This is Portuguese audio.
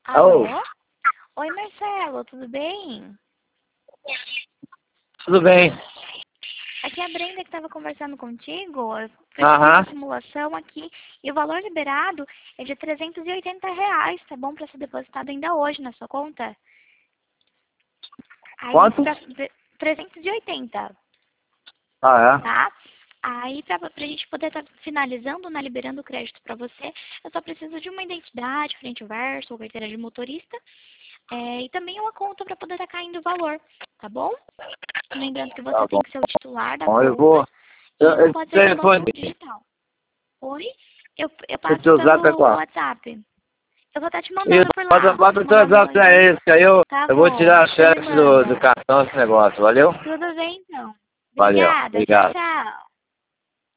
Oh, Alô? Oi, Marcelo, tudo bem? tudo bem. Aqui é a Brenda que estava conversando contigo. Eu fiz Aham. uma simulação aqui e o valor liberado é de R$ 380, tá bom? Para ser depositado ainda hoje na sua conta. Aí, Quanto? 380, Ah, é? tá? Aí, pra gente poder estar finalizando, né, liberando o crédito para você, eu só preciso de uma identidade, frente e verso, ou carteira de motorista, e também uma conta para poder estar caindo o valor, tá bom? Lembrando que Tá você bom. tem que ser o titular da Eu conta vou... e não Esse pode ser com telefone, banco digital. Oi? Eu esse passo teu zap é pelo qual? WhatsApp. Eu vou estar te Isso, mandando por lá. bota Vou o te teu mandar zap meu pra e-mail. esse, que aí Tá eu vou bom. tirar a Você me chefe do manda. cartão, esse negócio, valeu? Tudo bem, então. Valeu, Obrigada. Tchau, obrigado. tchau.